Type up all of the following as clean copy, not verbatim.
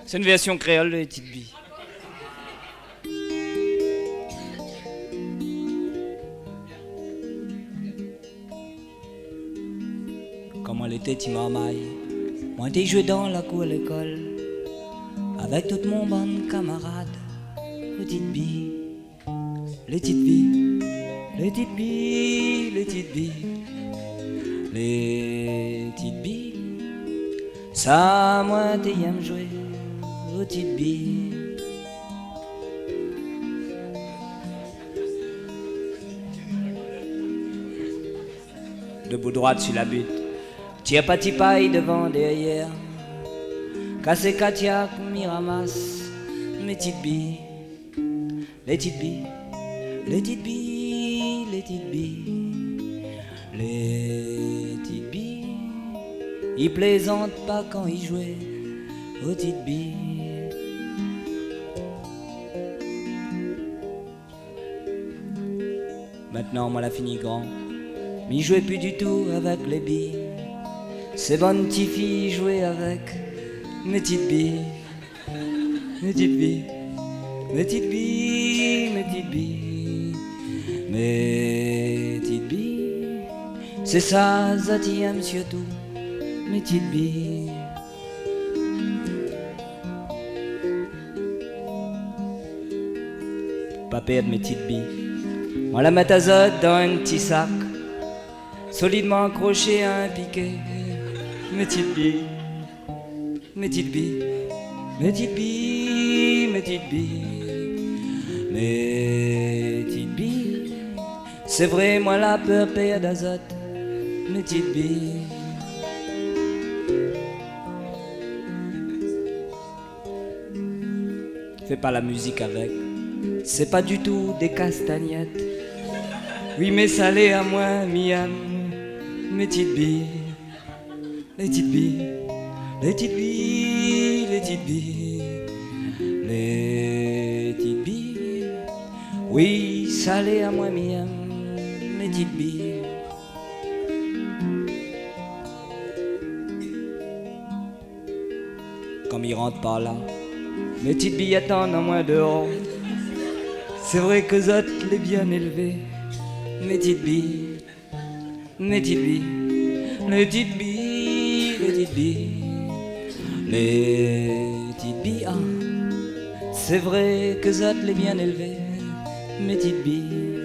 C'est une version créole de les petites billes. Comment l'été tu marmaille, moi t'ai joué dans la cour à l'école, avec toute mon bande camarade, petite bille, les petites billes, les petites billes, les petites billes, les petites billes, ça moi t'ai aime jouer, petites billes. Debout droite sur la butte, tire pas paille devant derrière, cassé Katia m'y ramasse, mes petites billes, les petites billes, les petites billes, les petites billes, les petites billes, ils plaisantent pas quand ils jouaient aux petites billes. Maintenant moi la fini grand, m'y jouais plus du tout avec les billes. Ces bonnes petites filles jouaient avec mes petites billes, mes petites billes, mes petites billes, mes petites billes, mes petites billes. C'est ça, Zati aime surtout, mes petites billes. Pas perdre mes petites billes, on la met à Zot dans un petit sac, solidement accroché à un piquet. Mes petites billes, mes petites billes, mes petites billes, mes petites billes, mes petites billes. C'est vrai, moi la peur perd d'azote, mes petites billes. Fais pas la musique avec, c'est pas du tout des castagnettes. Oui, mais salé à moi, miam, mes petites billes. Les petites billes, les petites billes, les petites billes, les petites billes. Oui, salé à moi, miam, mes petites billes. Comme ils rentrent par là, mes petites billes attendent en moins dehors. C'est vrai que Zot les bien élevés, mes petites billes, mes petites billes, les petites billes. Les petites billes, les petites billes, ah, c'est vrai que Zot les bien élevés, mes petites billes.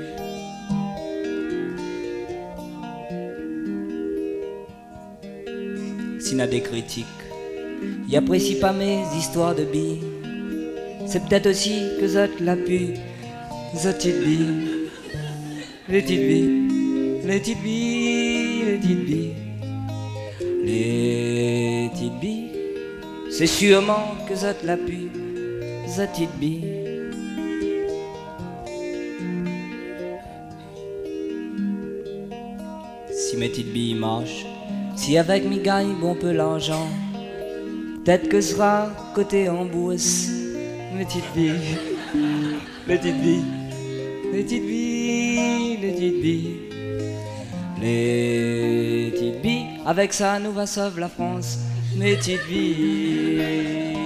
S'il y a des critiques, y apprécie pas mes histoires de billes. C'est peut-être aussi que Zot l'a pu, Zot petites billes, les petites billes, les petites billes, les petites billes. Les petites billes, c'est sûrement que Zot l'a pu, Zot petites billes. Si mes petites billes marchent, si avec mes gagne bon peu l'argent, peut-être que sera côté en bourse, mes petites billes, les petites billes, les petites billes, les petites billes. Les petites billes, avec ça nous va sauver la France, mes petites billes.